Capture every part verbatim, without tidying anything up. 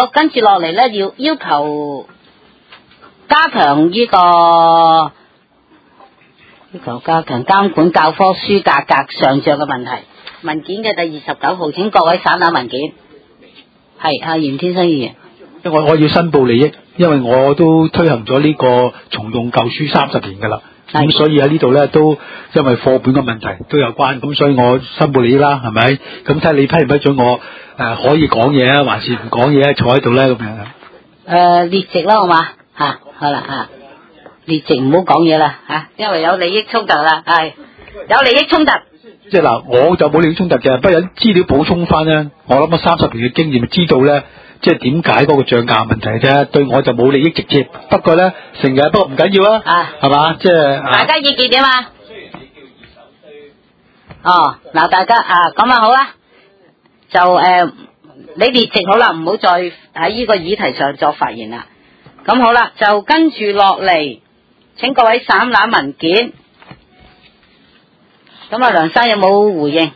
好，跟住落嚟咧，要要求加強呢、這個要求加強監管教科書價格上漲嘅問題。文件嘅第二十九號，請各位省覽文件。係阿嚴天生議員。 因為我要申報利益，因為我都推行咗呢個重用舊書三十年噶啦，咁所以喺呢度咧都因為課本嘅問題都有關，咁所以我申報利益啦，係咪？咁睇下你批唔批准我誒、呃、可以講嘢啊，還是唔講嘢坐喺度咧咁樣？誒、 呃，列席啦，好嘛吓，好啦吓，列席唔好講嘢啦吓，因為有利益衝突啦，係有利益衝突。 即係嗱，我就冇利益衝突嘅，不過有啲資料補充翻咧，我諗咗三十年嘅經驗，知道咧。即係點解嗰個漲價問題啫？對我就冇利益直接，不過咧成日不過唔緊要啊，係嘛？即係大家意見點啊？哦，嗱，大家啊咁啊好啦，就誒、呃、你列席好啦，唔好再喺呢個議題上作發言啦。咁好啦，就跟住落嚟，請各位省覽文件。咁啊，梁生有冇回應？誒、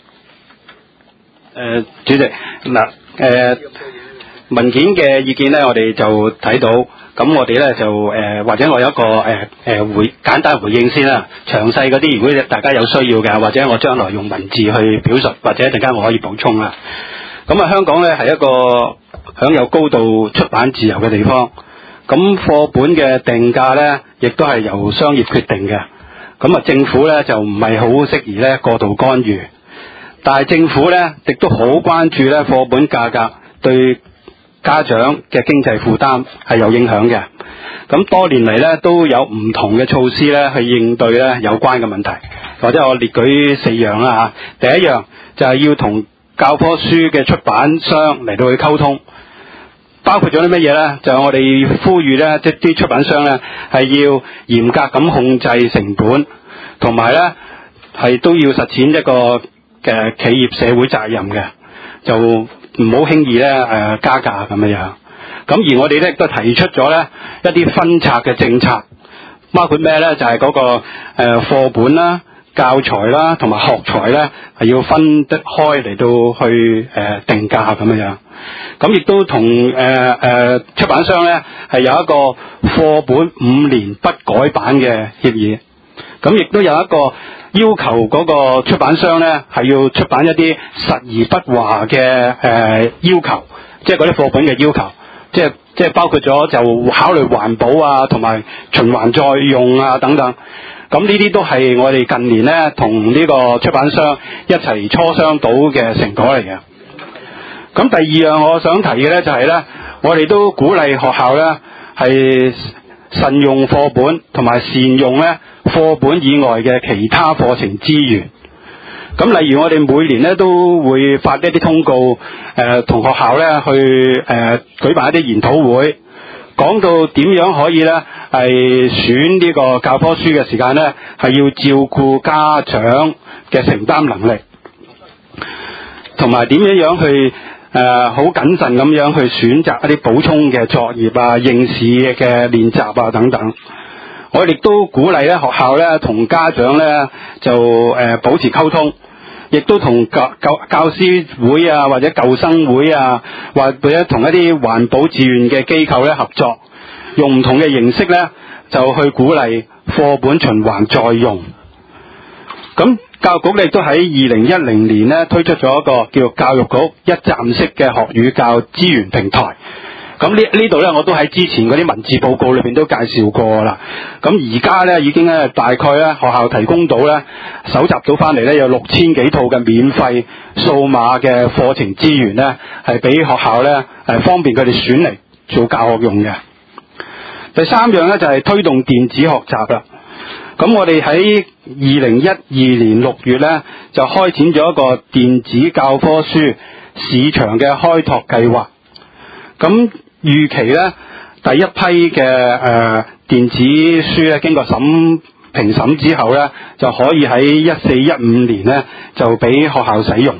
呃，主席嗱，誒。呃文件嘅意見咧，我哋就睇到，咁我哋咧就誒、呃，或者我有一個誒誒、呃、回簡單回應先啦。詳細嗰啲，如果大家有需要嘅，或者我將來用文字去表述，或者一陣間我可以補充啦。咁啊，香港咧係一個享有高度出版自由嘅地方，咁課本嘅定價咧，亦都係由商業決定嘅。咁啊，政府咧就唔係好適宜咧過度干預，但係政府咧亦都好關注咧課本價格對家長嘅經濟負擔係有影響嘅，咁多年嚟咧都有唔同嘅措施咧去應對咧有關嘅問題，或者我列舉四樣啦嚇。第一樣就係要同教科書嘅出版商嚟到去溝通，包括咗啲乜嘢咧？就係我哋呼籲咧，即係啲出版商咧係要嚴格咁控制成本，同埋咧係都要實踐一個嘅企業社會責任嘅，就唔好輕易咧誒加價咁樣樣，咁而我哋咧亦都提出咗咧一啲分拆嘅政策，包括咩咧？就係嗰個誒課本啦、教材啦同埋學材咧係要分得開嚟到去誒定價咁樣樣。咁亦都同誒誒出版商咧係有一個課本五年不改版嘅協議。咁亦都有一個要求嗰個出版商咧係要出版一啲實而不華嘅誒、呃、要求，即係嗰啲課本嘅要求，即係即係包括咗就考慮環保啊，同埋循環再用啊等等。咁呢啲都係我哋近年咧同呢個出版商一齊磋商到嘅成果嚟嘅。咁第二樣我想提嘅咧就係咧，我哋都鼓勵學校咧係慎用課本，同埋善用咧課本以外嘅其他課程資源。咁例如我哋每年咧都會發一啲通告，誒、呃、同學校咧去誒、呃、舉辦一啲研討會，講到點樣可以咧係選呢個教科書嘅時間咧係要照顧家長嘅承擔能力，同埋點樣樣去誒好謹慎咁樣去選擇一啲補充嘅作業啊、應試嘅練習啊等等。我哋都鼓勵咧學校咧同家長咧就誒、呃、保持溝通，亦都同教教教師會啊或者舊生會啊，或者同一啲環保志願嘅機構咧合作，用唔同嘅形式咧就去鼓勵課本循環再用。咁教育局亦都喺二零一零年咧推出咗一個叫教育局一站式嘅學與教資源平台。咁呢呢度咧，我都喺之前嗰啲文字報告裏邊都介紹過啦。咁而家咧已經咧大概咧學校提供到咧搜集到翻嚟咧有六千幾套嘅免費數碼嘅課程資源咧，係俾學校咧誒方便佢哋選嚟做教學用嘅。第三樣咧就係推動電子學習啦。咁我哋喺二零一二年六月咧就開展咗一個電子教科書市場嘅開拓計劃。咁預期咧第一批嘅誒、呃、電子書咧經過審評審之後咧就可以喺一四一五年咧就俾學校使用。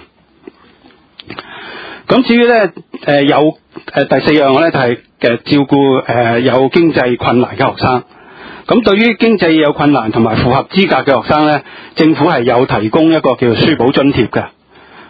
咁至於咧誒有誒、呃、第四樣咧就係、是、嘅照顧誒、呃、有經濟困難嘅學生。咁對於經濟有困難同埋符合資格嘅學生咧，政府係有提供一個叫做書簿津貼嘅。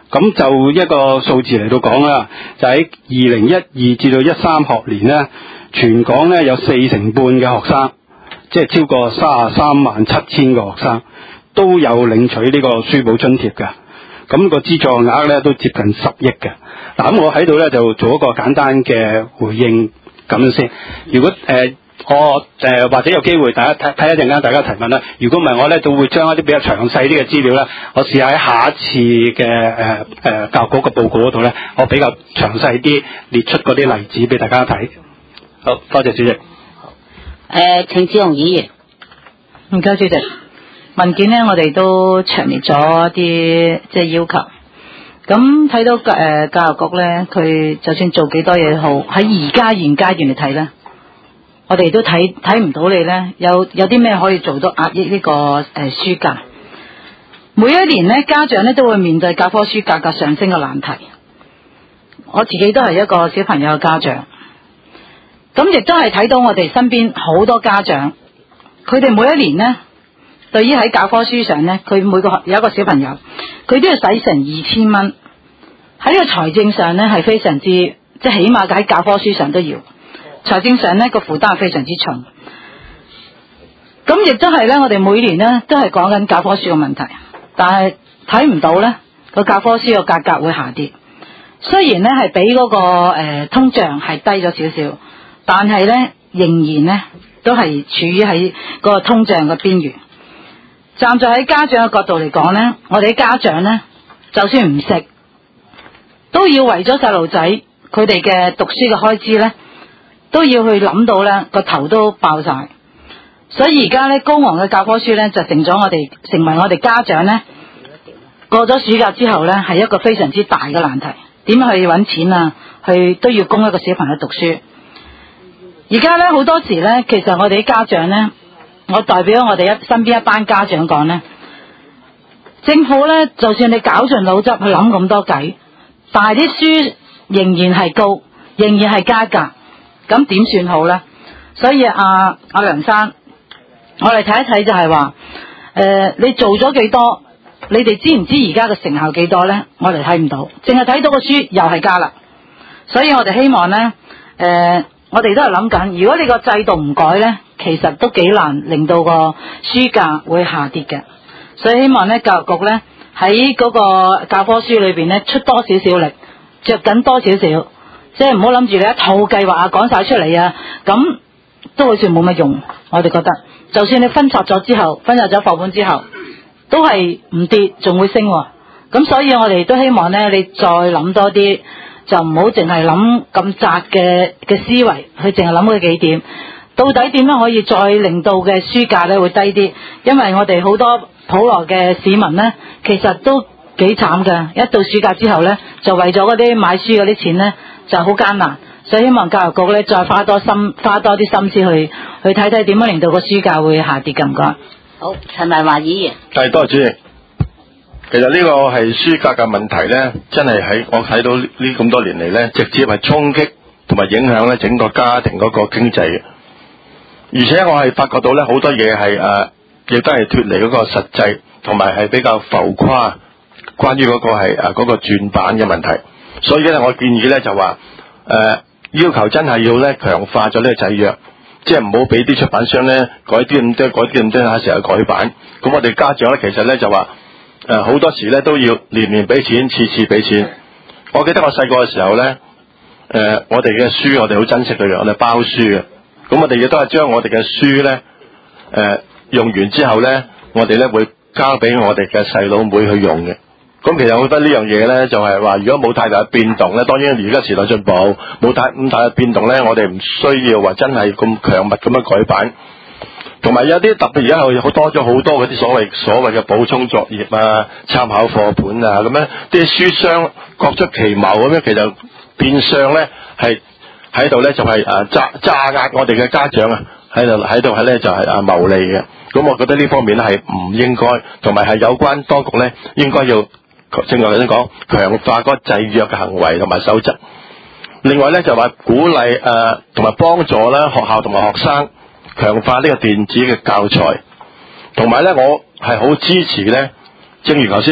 咁就一個數字嚟到講啦，就喺二零一二至到一三學年咧，全港咧有四成半嘅學生，即係超過三十三萬七千個學生都有領取呢個書簿津貼嘅。咁個資助額咧都接近十億嘅。嗱，咁我喺度咧就做一個簡單嘅回應咁樣先。如果誒、呃、我誒、呃、或者有機會大家睇睇一陣間大家提問啦。如果唔係我咧，就會將一啲比較詳細啲嘅資料咧，我試下喺下一次嘅誒誒教育局嘅報告嗰度咧，我比較詳細啲列出嗰啲例子俾大家睇。好，多謝主席。 誒、呃，程志雄議員， 唔該主席。文件咧，我哋都詳列咗一啲即係要求。咁睇到誒、呃、教育局咧，佢就算做幾多嘢好，喺而家現階段嚟睇咧，我哋都睇睇唔到你咧有有啲咩可以做到壓抑呢、這個誒、呃、書價。每一年咧，家長咧都會面對教科書價格上升嘅難題。我自己都係一個小朋友嘅家長，咁亦都係睇到我哋身邊好多家長，佢哋每一年咧。對於喺教科書上咧，佢每個有一個小朋友，佢都要使成二千蚊。喺呢個財政上咧，係非常之即係起碼喺教科書上都要財政上咧個負擔係非常之重。咁亦都係咧，我哋每年咧都係講緊教科書嘅問題，但係睇唔到咧個教科書個價格會下跌。雖然咧係比嗰個誒、呃、通脹係低咗少少，但係咧仍然咧都係處於喺嗰個通脹嘅邊緣。站在喺家長嘅角度嚟講呢，我哋啲家長呢，就算唔食，都要為咗細路仔佢哋嘅讀書嘅開支呢，都要去諗到呢個頭都爆晒。所以而家呢，高昂嘅教科書呢，就成咗我哋成為我哋家長呢，過咗暑假之後呢，係一個非常之大嘅難題。點樣去揾錢啊？去都要供一個小朋友讀書。而家呢，好多時呢，其實我哋啲家長呢。我代表我哋一身邊一班家長講呢，政府呢，就算你絞盡腦汁去諗咁多計，但係啲書仍然係高，仍然係加價，咁點算好呢？所以阿阿梁生，我哋睇一睇就係話，誒、呃，你做咗幾多？你哋知唔知而家嘅成效幾多呢？我哋睇唔到，淨係睇到個書又係加啦。所以我哋希望呢，誒、呃，我哋都係諗緊，如果你個制度唔改呢。其實都幾難令到個書價會下跌嘅，所以希望咧教育局咧喺嗰個教科書裏邊咧出多少少力，着緊多少少，即係唔好諗住你一套計劃啊講晒出嚟啊，咁都好似冇乜用。我哋覺得，就算你分拆咗之後，分拆咗課本之後，都係唔跌，仲會升。咁所以我哋都希望咧，你再諗多啲，就唔好淨係諗咁窄嘅嘅思維，去淨係諗嗰幾點。到底點樣可以再令到嘅書價咧會低啲？因為我哋好多普羅嘅市民咧，其實都幾慘㗎。一到暑假之後咧，就為咗嗰啲買書嗰啲錢咧，就好艱難。所以希望教育局咧再花多心，花多啲心思去去睇睇點樣令到個書價會下跌㗎。唔該。 好，陳文華議員。 係，多謝主席。其實呢個係書價嘅問題咧，真係喺我睇到呢咁多年嚟咧，直接係衝擊同埋影響咧整個家庭嗰個經濟嘅。而且我係發覺到咧，好多嘢係誒，亦都係脫離嗰個實際，同埋係比較浮誇。關於嗰個係誒嗰個轉版嘅問題，所以咧我建議咧就話誒、呃、要求真係要咧強化咗呢個制約，即係唔好俾啲出版商咧改啲咁多，改啲咁多下成日改版。咁我哋家長咧其實咧就話誒好多時咧都要年年俾錢，次次俾錢。我記得我細個嘅時候咧，誒、呃、我哋嘅書我哋好珍惜佢嘅，我哋包書嘅。咁我哋亦都係將我哋嘅書咧，誒、呃、用完之後咧，我哋咧會交俾我哋嘅細佬妹去用嘅。咁其實我覺得呢樣嘢咧，就係、是、話如果冇太大嘅變動咧，當然而家時代進步，冇太咁大嘅變動咧，我哋唔需要話真係咁強密咁樣改版。同埋有啲特別而家係好多咗好多嗰啲所謂所謂嘅補充作業啊、參考課本啊咁樣，啲書商各出奇謀咁樣，其實變相咧係。喺度咧就係誒榨榨壓我哋嘅家長啊，喺度喺度係咧就係誒牟利嘅。咁我覺得呢方面咧係唔應該，同埋係有關當局咧應該要正如頭先講，強化嗰個制約嘅行為同埋守則。另外咧就話鼓勵誒同埋幫助咧學校同埋學生強化呢個電子嘅教材，同埋咧我係好支持咧，正如頭先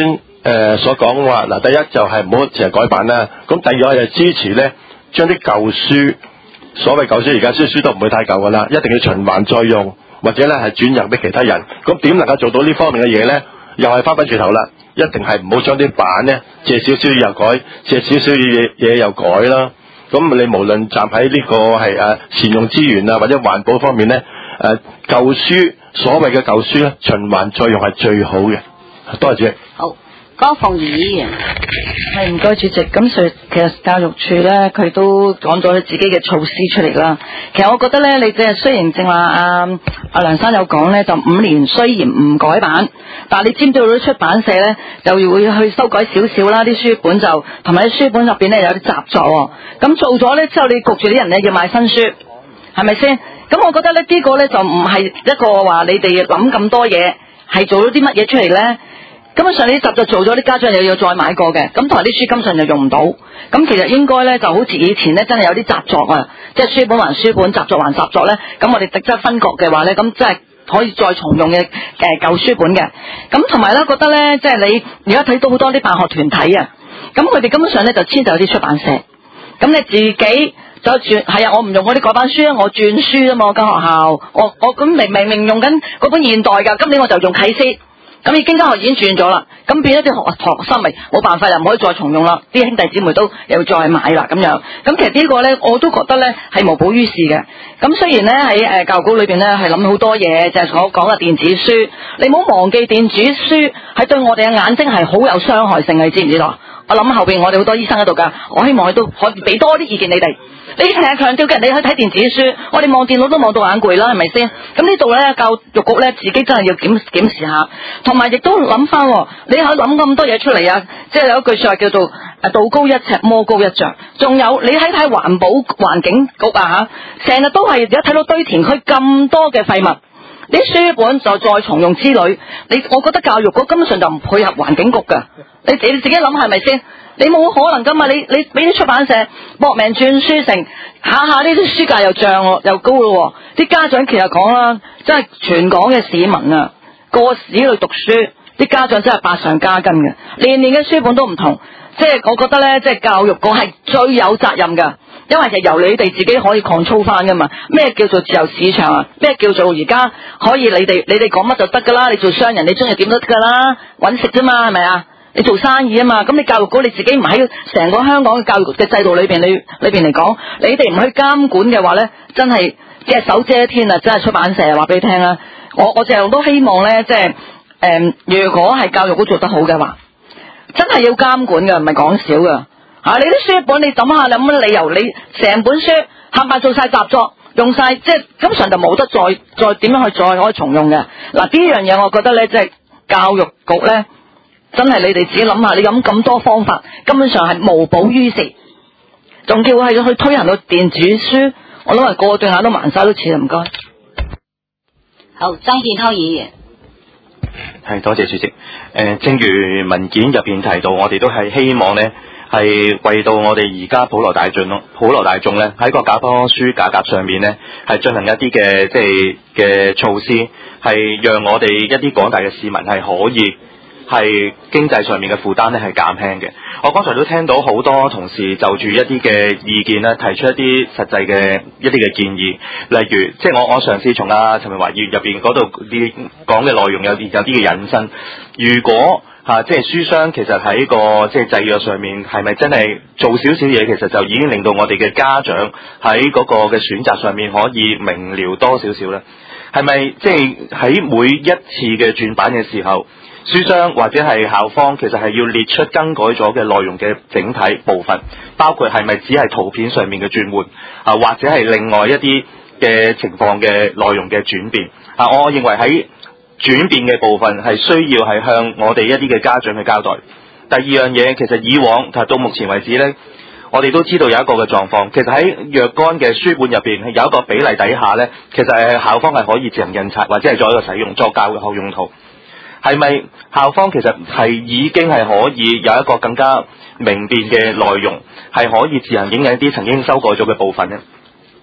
呃、所講話嗱，第一就係唔好淨係改版啦，咁第二我係支持咧，將啲舊書，所謂舊書而家書書都唔會太舊噶啦，一定要循環再用，或者咧係轉讓俾其他人。咁點能夠做到呢方面嘅嘢咧？又係翻返轉頭啦，一定係唔好將啲版咧借少少又改，借少少嘢嘢又改啦。咁你無論站喺呢個係誒善用資源啊，或者環保方面咧，誒舊書所謂嘅舊書咧，循環再用係最好嘅。多謝主席。 好，江鳳儀議員。 係唔該主席，咁所以其實教育處咧，佢都講咗佢自己嘅措施出嚟啦。其實我覺得咧，你即係雖然正話阿阿梁生有講咧，就五年雖然唔改版，但係你知唔知道啲出版社咧就會去修改少少啦，啲書本就同埋啲書本入邊咧有啲習作喎。咁做咗咧之後，你焗住啲人咧要買新書，係咪先？咁我覺得咧呢個咧就唔係一個話你哋諗咁多嘢，係做咗啲乜嘢出嚟咧？根本上呢啲習作做咗，啲家長又要再買過嘅，咁同埋啲書根本上就用唔到。咁其實應該咧就好似以前咧真係有啲習作啊，即係書本還書本，習作還習作咧。咁我哋直質分割嘅話咧，咁真係可以再重用嘅誒舊書本嘅。咁同埋咧覺得咧，即係你而家睇到好多啲辦學團體啊，咁佢哋根本上咧就遷就有啲出版社。咁你自己就轉係啊，我唔用嗰啲改版書啊，我轉書啊嘛，我間學校，我我咁明明明用緊嗰本現代㗎，今年我就用啟示。咁已經間學已經轉咗啦，咁變咗啲學學生咪冇辦法，又唔可以再重用啦。啲兄弟姊妹都又再買啦咁樣。咁其實呢個咧，我都覺得咧係無補於事嘅。咁雖然咧喺誒教育局裏邊咧係諗好多嘢，就係所講嘅電子書，你唔好忘記電子書係對我哋嘅眼睛係好有傷害性嘅，你知唔知道？我諗後邊我哋好多醫生喺度㗎，我希望佢都可以俾多啲意見你哋。你成日強調嘅，你去睇電子書，我哋望電腦都望到眼攰啦，係咪先？咁呢度咧，教育局咧自己真係要檢檢視下，同埋亦都諗翻，你可以諗咁多嘢出嚟啊！即係有一句說話叫做誒道高一尺，魔高一丈。仲有你睇睇環保環境局啊嚇，成日都係而家睇到堆填區咁多嘅廢物，啲書本就再重用之類。你我覺得教育局根本上就唔配合環境局㗎。你你自己諗係咪先？你冇可能噶嘛？你你俾啲出版社搏命轉書成，下下呢啲書價又漲又高咯。啲家長其實講啦，真係全港嘅市民啊，過市去讀書，啲家長真係百上加斤嘅，年年嘅書本都唔同。即係我覺得咧，即係教育局係最有責任噶，因為係由你哋自己可以 control 翻噶嘛。咩叫做自由市場啊？咩叫做而家可以你哋你哋講乜就得噶啦？你做商人，你中意點都得噶啦，搵食啫嘛，係咪啊？你做生意啊嘛，咁你教育局你自己唔喺成個香港嘅教育嘅制度裏邊，你裏邊嚟講，你哋唔去監管嘅話咧，真係隻手遮天啊！真係出版社話俾你聽啦，我我淨係都希望咧，即係誒，如果係教育局做得好嘅話，真係要監管嘅，唔係講少噶吓。你啲書本你諗下，你有乜理由你成本書冚唪唥做晒習作，用晒，即係根本上就冇得再再點樣去再可以重用嘅。嗱，呢樣嘢我覺得咧，即係教育局咧。真係你哋自己諗下，你諗咁多方法，根本上係無補於事，仲叫係去推行到電子書，我諗係個個對眼都盲晒都似啦，唔該。 好，張建滔議員。 係多謝主席。誒、呃，正如文件入邊提到，我哋都係希望咧，係為到我哋而家普羅大眾咯，普羅大眾咧喺個教科書價格上面咧，係進行一啲嘅即係嘅措施，係讓我哋一啲廣大嘅市民係可以。係經濟上面嘅負擔咧係減輕嘅。我剛才都聽到好多同事就住一啲嘅意見咧，提出一啲實際嘅一啲嘅建議，例如即係我我嘗試從阿陳明華議員入邊嗰度啲講嘅內容有有啲嘅引申。如果嚇、啊、即係書商其實喺個即係制約上面係咪真係做少少嘢，其實就已經令到我哋嘅家長喺嗰個嘅選擇上面可以明瞭多少少咧？係咪即係喺每一次嘅轉版嘅時候？書商或者係校方其實係要列出更改咗嘅內容嘅整體部分，包括係咪只係圖片上面嘅轉換啊，或者係另外一啲嘅情況嘅內容嘅轉變啊。我認為喺轉變嘅部分係需要係向我哋一啲嘅家長去交代。第二樣嘢，其實以往到目前為止呢，我哋都知道有一個嘅狀況，其實喺若干嘅書本入邊係有一個比例底下呢，其實係校方係可以自行印刷或者係作一個使用作教學用途。係咪校方其實係已經係可以有一個更加明辨嘅內容，係可以自行影印一啲曾經修改咗嘅部分呢？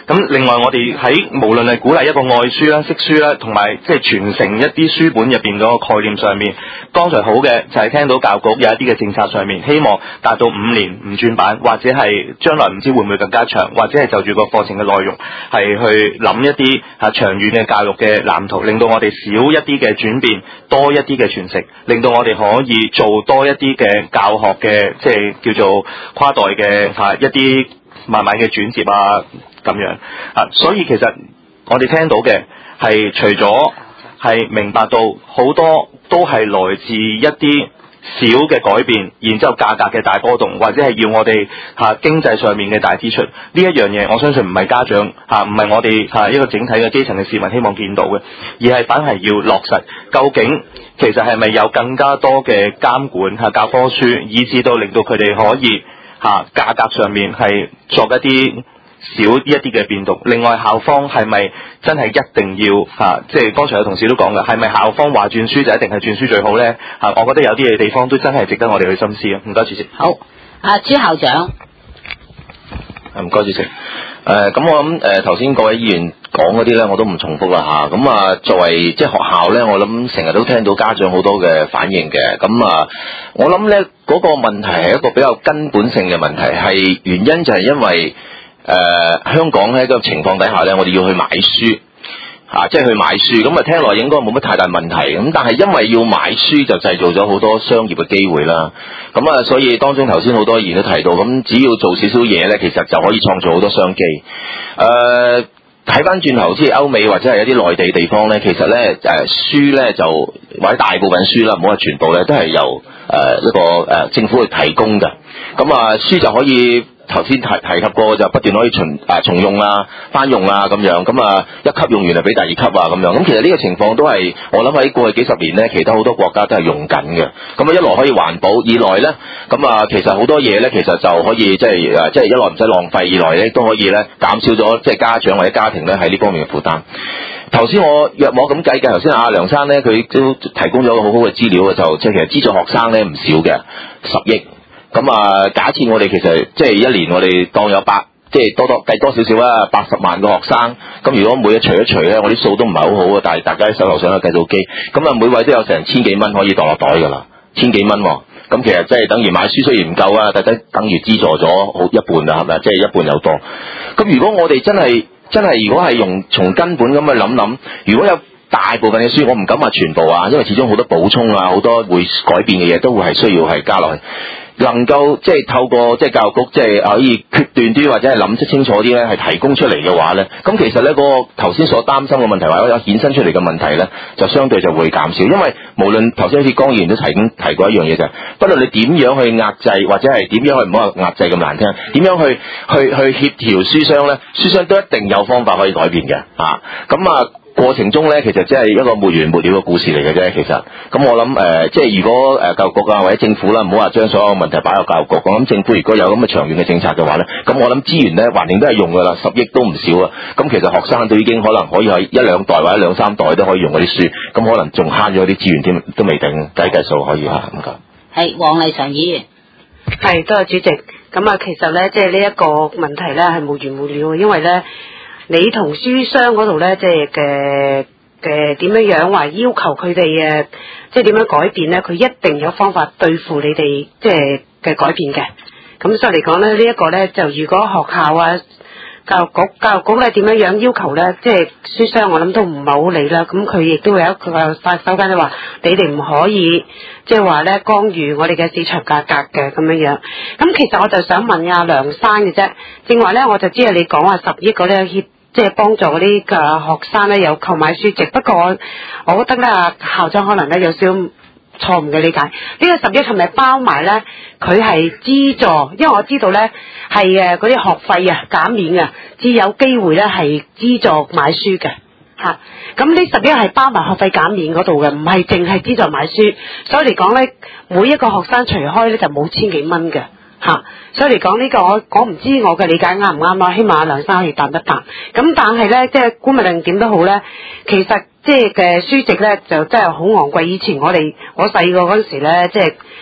咁另外我哋喺無論係鼓勵一個愛書啦、識書啦，同埋即係傳承一啲書本入邊嗰個概念上面，剛才好嘅就係聽到教育局有一啲嘅政策上面，希望達到五年唔轉版，或者係將來唔知會唔會更加長，或者係就住個課程嘅內容係去諗一啲啊長遠嘅教育嘅藍圖，令到我哋少一啲嘅轉變，多一啲嘅傳承，令到我哋可以做多一啲嘅教學嘅即係叫做跨代嘅嚇一啲慢慢嘅轉接啊咁樣啊，所以其實我哋聽到嘅係除咗係明白到好多都係來自一啲小嘅改變，然之後價格嘅大波動，或者係要我哋嚇、啊、經濟上面嘅大支出，呢一樣嘢我相信唔係家長嚇，唔、啊、係我哋嚇、啊、一個整體嘅基層嘅市民希望見到嘅，而係反係要落實。究竟其實係咪有更加多嘅監管嚇、啊、教科書，以至到令到佢哋可以嚇、啊、價格上面係作一啲少一啲嘅變動。另外校方係咪真係一定要嚇？即係剛才有同事都講嘅，係咪校方話轉書就一定係轉書最好呢？嚇，我覺得有啲嘢地方都真係值得我哋去深思啊！唔該主席。 好，阿朱校長。 唔該主席。誒、呃，咁我諗誒頭先各位議員講嗰啲咧，我都唔重複啦嚇。咁啊，作為即係學校咧，我諗成日都聽到家長好多嘅反應嘅。咁啊，我諗咧嗰個問題係一個比較根本性嘅問題，係原因就係因為。誒、呃、香港喺個情況底下咧，我哋要去買書嚇、啊，即係去買書，咁啊聽落應該冇乜太大問題。咁但係因為要買書就製造咗好多商業嘅機會啦。咁啊，所以當中頭先好多議員都提到，咁只要做少少嘢咧，其實就可以創造好多商機。誒睇翻轉頭，即係歐美或者係一啲內地地方咧，其實咧誒、呃、書咧就或者大部分書啦，唔好話全部咧，都係由誒、呃、一個誒、呃、政府去提供嘅。咁啊書就可以。頭先提提及過就不斷可以重啊重用啊翻用啊咁樣，咁啊一級用完就俾第二級啊咁樣，咁其實呢個情況都係我諗喺過去幾十年咧，其他好多國家都係用緊嘅。咁啊一來可以環保，二來咧咁啊其實好多嘢咧其實就可以即係誒即係一來唔使浪費，二來咧都可以咧減少咗即係家長或者家庭咧喺呢方面嘅負擔。頭先我約莫咁計嘅，頭先阿梁生咧佢都提供咗個好好嘅資料嘅，就即係其實資助學生咧唔少嘅十億。咁啊，假設我哋其實即係一年我哋當有百，即係多多計多少少啦，八十萬個學生。咁如果每日除一除咧，我啲數都唔係好好啊，但係大家喺手頭上有計數機，咁啊每位都有成千幾蚊可以袋落袋㗎啦，千幾蚊喎。咁其實即係等於買書雖然唔夠啊，但係等於資助咗好一半啦，係咪？即係一半有多。咁如果我哋真係真係如果係用從根本咁去諗諗，如果有大部分嘅書，我唔敢話全部啊，因為始終好多補充啊，好多會改變嘅嘢都會係需要係加落去。能夠即係透過即係教育局即係可以決斷啲或者係諗得清楚啲咧，係提供出嚟嘅話咧，咁其實咧嗰個頭先所擔心嘅問題或者有衍生出嚟嘅問題咧，就相對就會減少。因為無論頭先好似江議員都提提過一樣嘢就係，不論你點樣去壓制或者係點樣去唔好話壓制咁難聽，點樣去去去協調書商咧，書商都一定有方法可以改變嘅啊。咁啊。過程中咧，其實只係一個沒完沒了嘅故事嚟嘅啫。其實，咁我諗誒、呃，即係如果誒教育局啊或者政府啦，唔好話將所有問題擺入教育局。我諗政府如果有咁嘅長遠嘅政策嘅話咧，咁我諗資源咧，橫掂都係用噶啦，十億都唔少啊。咁其實學生都已經可能可以喺一兩代或者兩三代都可以用嗰啲書，咁可能仲慳咗啲資源添，都未定，計計數可以嚇咁講。 係黃麗常議員， 係多謝主席。咁啊，其實咧，即係呢一個問題咧係無完無了，因為咧。你同書商嗰度咧，即係嘅嘅點樣樣話要求佢哋誒，即係點樣改變咧？佢一定有方法對付你哋即係嘅改變嘅。咁所以嚟講咧，呢、這、一個咧就如果學校啊、教育局、教育局咧點樣樣要求咧，即係書商我諗都唔係好理啦。咁佢亦都會有一個發手間就話，你哋唔可以即係話咧干預我哋嘅市場價格嘅咁樣樣。咁其實我就想問阿梁生嘅啫，正話咧我就知道你講話十億嗰啲協。即係幫助嗰啲嘅學生咧有購買書籍，不過我我覺得咧校長可能咧有少錯誤嘅理解，呢、這個十億係咪包埋咧？佢係資助，因為我知道咧係誒嗰啲學費啊減免啊，至有機會咧係資助買書嘅嚇。咁呢十億係包埋學費減免嗰度嘅，唔係淨係資助買書。所以嚟講咧，每一個學生除開咧就冇千幾蚊嘅。吓、啊，所以嚟講呢個我我唔知我嘅理解啱唔啱咯，希望阿梁生可以答一答。咁但係咧，即係姑勿論點都好咧，其實即係嘅書籍咧就真係好昂貴。以前我哋我細個嗰陣時咧，即係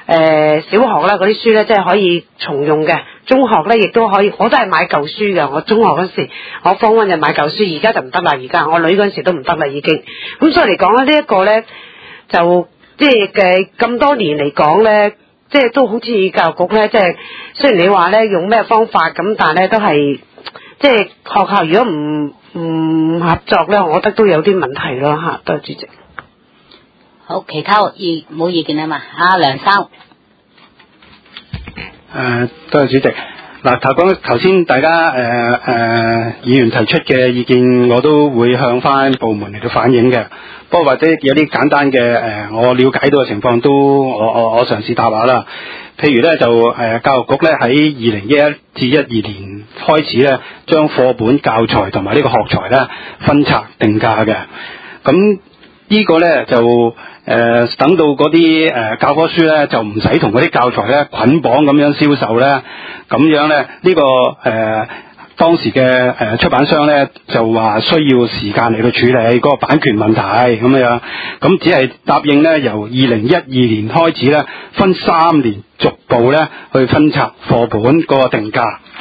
誒小學啦嗰啲書咧，即係可以重用嘅。中學咧亦都可以，我都係買舊書嘅。我中學嗰時，我方溫就買舊書，而家就唔得啦。而家我女嗰陣時都唔得啦，已經。咁所以嚟講咧，呢一個咧就即係嘅咁多年嚟講咧，即係都好似教育局咧，即係雖然你話咧用咩方法咁，但係咧都係即係學校如果唔唔合作咧，我覺得都有啲問題咯嚇。多謝主席。 好，其他意冇意見啊嘛？阿梁生。 誒，多謝主席。嗱，頭講頭先大家誒誒、呃呃、議員提出嘅意見，我都會向翻部門嚟到反映嘅。不過或者有啲簡單嘅誒、呃，我了解到嘅情況都我我我嘗試答下啦。譬如咧就誒、呃、教育局咧喺二零一一至一二年開始咧，將課本教材同埋呢個學材咧分拆定價嘅。咁呢個咧就誒、呃、等到嗰啲誒教科書咧就唔使同嗰啲教材咧捆綁咁樣銷售咧，咁樣咧呢、這個誒、呃、當時嘅誒、呃、出版商咧就話需要時間嚟到處理嗰個版權問題咁樣，咁只係答應咧由二零一二年開始咧分三年逐步咧去分拆課本嗰個定價。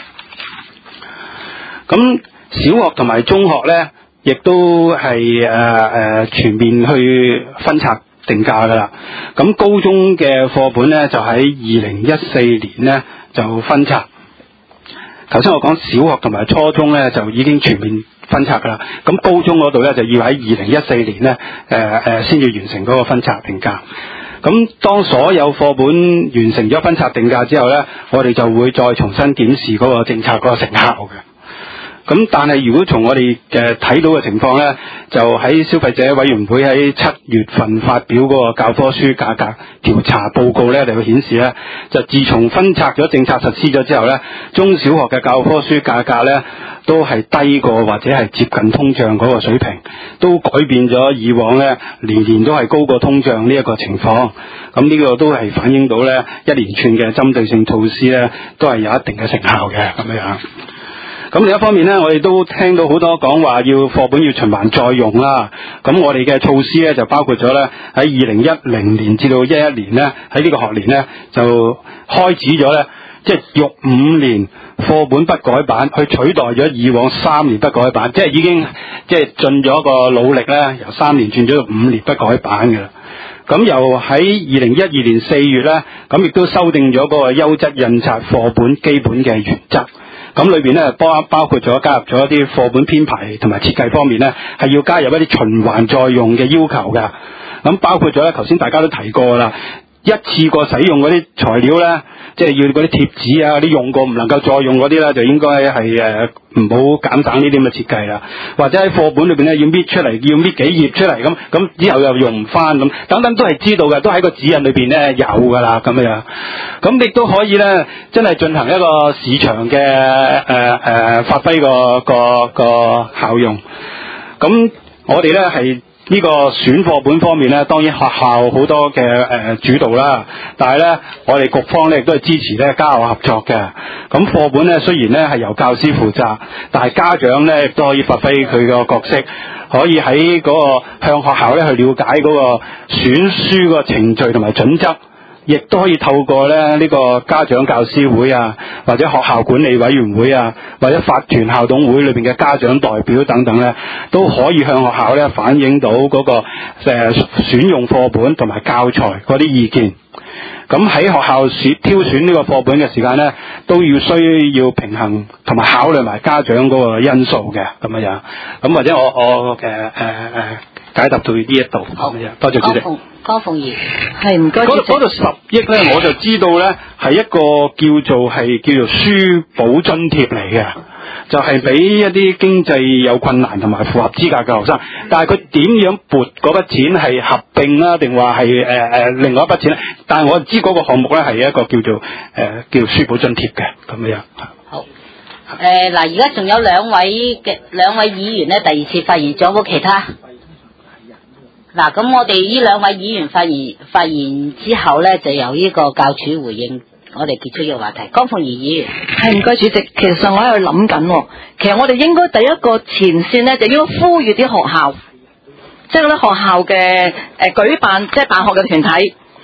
咁小學同埋中學咧，亦都係誒誒全面去分拆定價噶啦。咁高中嘅課本咧就喺二零一四年咧就分拆。頭先我講小學同埋初中咧就已經全面分拆噶啦。咁高中嗰度咧就要喺二零一四年咧誒誒先至完成嗰個分拆定價。咁當所有課本完成咗分拆定價之後咧，我哋就會再重新檢視嗰個政策嗰個成效嘅。咁但係如果從我哋誒睇到嘅情況咧，就喺消費者委員會喺七月份發表嗰個教科書價格調查報告咧，嚟到顯示咧，就自從分拆咗政策實施咗之後咧，中小學嘅教科書價格咧都係低過或者係接近通脹嗰個水平，都改變咗以往咧年年都係高過通脹呢一個情況。咁呢個都係反映到咧一連串嘅針對性措施咧，都係有一定嘅成效嘅咁樣。咁另一方面咧，我哋都聽到好多講話要課本要循環再用啦。咁我哋嘅措施咧就包括咗咧喺二零一零年至到一一年咧，喺呢個學年咧就開始咗咧，即係用五年課本不改版去取代咗以往三年不改版，即係已經即係盡咗個努力咧，由三年轉咗到五年不改版嘅啦。咁又喺二零一二年四月咧，咁亦都修訂咗嗰個優質印刷課本基本嘅原則。咁裏邊咧包包括咗加入咗一啲課本編排同埋設計方面咧，係要加入一啲循環再用嘅要求嘅。咁包括咗咧，頭先大家都提過啦，一次過使用嗰啲材料咧，即係要嗰啲貼紙啊，嗰啲用過唔能夠再用嗰啲咧，就應該係誒唔好減省呢啲咁嘅設計啦。或者喺課本裏邊咧要搣出嚟，要搣幾頁出嚟咁，咁之後又用唔翻咁，等等都係知道嘅，都喺個指引裏邊咧有㗎啦咁樣。咁亦都可以咧，真係進行一個市場嘅誒誒發揮個個個效用。咁我哋咧係。呢個選課本方面咧，當然學校好多嘅誒、呃、主導啦，但係咧我哋局方咧亦都係支持咧家校合作嘅。咁課本咧雖然咧係由教師負責，但係家長咧亦都可以發揮佢個角色，可以喺嗰個向學校咧去了解嗰個選書個程序同埋準則。亦都可以透過咧呢個家長教師會啊，或者學校管理委員會啊，或者法團校董會裏邊嘅家長代表等等咧，都可以向學校咧反映到嗰個誒選用課本同埋教材嗰啲意見。咁喺學校選挑選呢個課本嘅時間咧，都要需要平衡同埋考慮埋家長嗰個因素嘅咁樣樣。咁或者我我嘅誒誒解答到呢一度。好，多謝主席。 江鳳儀係唔該。 嗰嗰度十億咧，我就知道咧係一個叫做係叫做書簿津貼嚟嘅，就係、是、俾一啲經濟有困難同埋符合資格嘅學生。但係佢點樣撥嗰筆錢係合併啦，定話係誒誒另外一筆錢咧？但係我知嗰個項目咧係一個叫做誒、呃、叫做書簿津貼嘅咁樣。 好誒嗱，而家仲有兩位嘅兩位議員咧，第二次發言，仲有冇其他？嗱，咁我哋呢兩位議員發言發言之後咧，就由呢個教署回應，我哋結束呢個話題。江鳳儀議員係唔該主席，其實我喺度諗緊，其實我哋應該第一個前線咧，就應該呼籲啲學校，即係嗰啲學校嘅誒、呃、舉辦即係辦學嘅團體，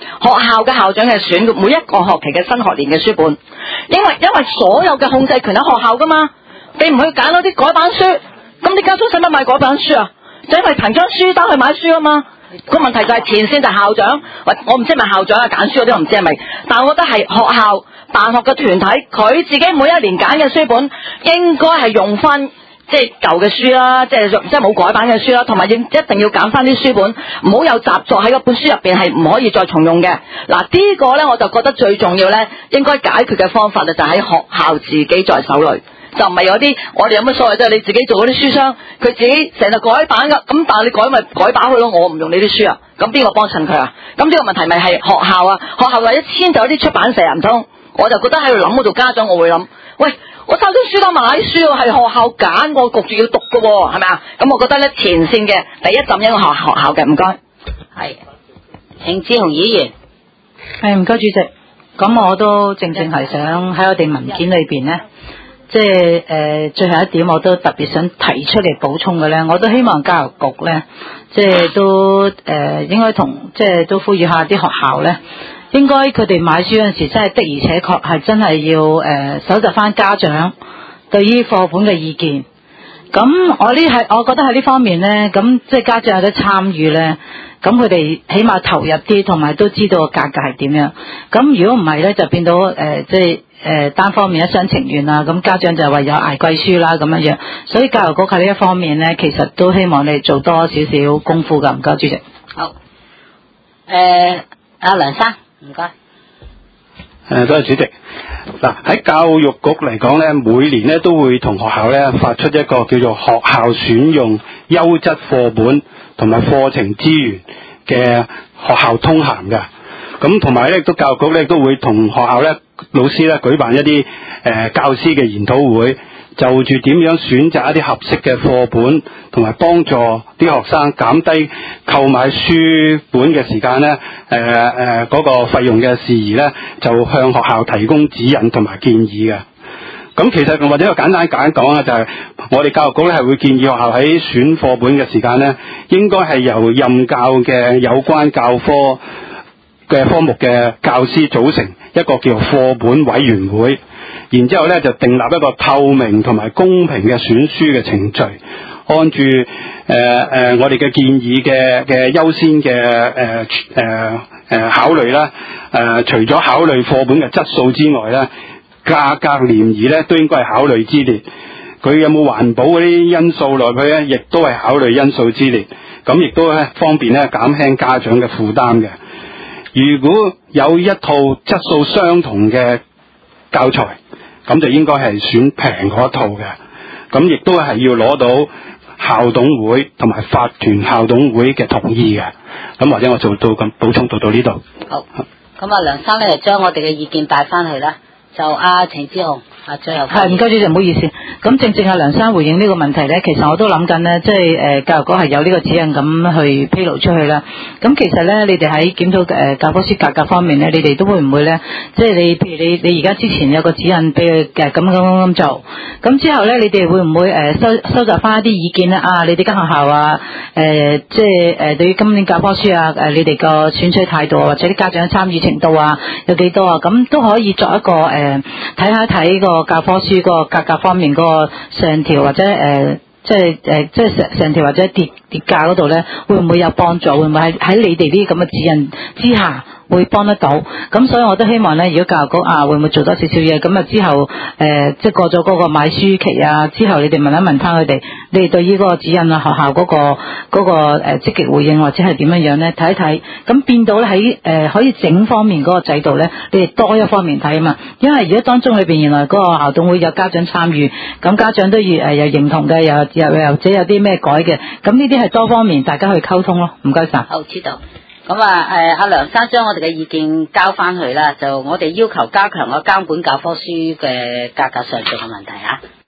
學校嘅校長係選每一個學期嘅新學年嘅書本，因為因為所有嘅控制權喺學校噶嘛，你唔去揀嗰啲改版書，咁啲家長使乜買改版書啊？就因為憑張書單去買書啊嘛。個問題就係前線就係校長，喂，我唔知係咪校長啊揀書嗰啲我唔知係咪，但係我覺得係學校辦學嘅團體，佢自己每一年揀嘅書本應該係用翻即係舊嘅書啦，即係即係冇改版嘅書啦，同埋一定要揀翻啲書本，唔好有習作喺嗰本書入邊係唔可以再重用嘅。嗱、這個、呢個咧我就覺得最重要咧，應該解決嘅方法就喺學校自己在手裏。就唔係有啲我哋有乜所謂啫？你自己做嗰啲書商，佢自己成日改版噶，咁但係你改咪改版佢咯，我唔用你啲書啊，咁邊個幫襯佢啊？咁呢個問題咪係學校啊？學校話一遷就有啲出版社唔通，我就覺得喺度諗，我做家長我會諗，喂，我收張書單買書係學校揀，我焗住要讀噶喎，係咪啊？咁我覺得咧前線嘅第一陣應該學學校嘅，唔該。 係，程志雄議員。 係唔該主席，咁我都正正係想喺我哋文件裏邊咧。即係誒、呃，最後一點我都特別想提出嚟補充嘅咧，我都希望教育局咧，即係都誒、呃、應該同即係都呼籲下啲學校咧，應該佢哋買書嗰陣時，真係的而且確係真係要誒搜集翻家長對於課本嘅意見。咁我呢係我覺得喺呢方面咧，咁即係家長有得參與咧，咁佢哋起碼投入啲，同埋都知道個價格係點樣。咁如果唔係咧，就變到誒、呃、即係。誒、呃、單方面一廂情願啊，咁家長就唯有捱貴書啦咁樣樣，所以教育局喺呢一方面咧，其實都希望你做多少少功夫噶，唔該主席。 好，誒阿梁生，唔該。 誒多謝主席。嗱喺教育局嚟講咧，每年咧都會同學校咧發出一個叫做學校選用優質課本同埋課程資源嘅學校通函嘅。咁同埋咧，都教育局咧都會同學校咧老師咧舉辦一啲誒、呃、教師嘅研討會，就住點樣選擇一啲合適嘅課本，同埋幫助啲學生減低購買書本嘅時間咧，誒誒嗰個費用嘅事宜咧，就向學校提供指引同埋建議嘅。咁其實或者我簡單簡講啊，就係我哋教育局咧係會建議學校喺選課本嘅時間咧，應該係由任教嘅有關教科嘅科目嘅教師組成一個叫課本委員會，然之後咧就訂立一個透明同埋公平嘅選書嘅程序，按住誒誒我哋嘅建議嘅嘅優先嘅誒誒誒考慮啦。誒、呃、除咗考慮課本嘅質素之外咧，價格廉宜咧都應該係考慮之列。佢有冇環保嗰啲因素落去咧，亦都係考慮因素之列。咁亦都咧方便咧減輕家長嘅負擔嘅。如果有一套質素相同嘅教材，咁就應該係選平嗰一套嘅。咁亦都係要攞到校董會同埋法團校董會嘅同意嘅。咁或者我做到咁補充到到呢度。 好，咁啊梁生咧就將我哋嘅意見帶翻去啦。就阿程志雄。啊，最後係唔該主席，唔好意思。咁正正阿梁生回應呢個問題咧，其實我都諗緊咧，即係誒教育局係有呢個指引咁去披露出去啦。咁其實咧，你哋喺檢討誒教科書價格方面咧，你哋都會唔會咧？即係你譬如你你而家之前有個指引俾佢嘅咁咁咁咁做，咁之後咧，你哋會唔會誒收收集翻一啲意見咧？啊，你哋間學校啊，誒即係誒對於今年教科書啊，誒你哋個選取態度或者啲家長參與程度啊，有幾多啊？咁都可以作一個誒睇下睇個。個教科書個價格方面嗰個上調或者誒、呃，即係誒、呃，即係上上調或者跌跌價嗰度咧，會唔會有幫助？會唔會喺喺你哋呢啲咁嘅指引之下會幫得到？咁所以我都希望咧，如果教育局啊，會唔會做多少少嘢？咁啊之後誒、呃，即係過咗嗰個買書期啊，之後你哋問一問翻佢哋，你哋對於嗰個指引啊，學校嗰、嗰個嗰、嗰個誒、呃、積極回應或者係點樣樣咧，睇一睇，咁變到咧喺誒可以整方面嗰個制度咧，你哋多一方面睇啊嘛。因為如果當中裏邊原來嗰個校董會有家長參與，咁家長都要誒有認同嘅，又又又或者有啲咩改嘅，咁呢啲係多方面大家去溝通咯。唔該晒。 好，知道。咁啊，誒，阿梁生將我哋嘅意見交翻去啦，就我哋要求加強個監管教科書嘅價格上漲嘅問題啊。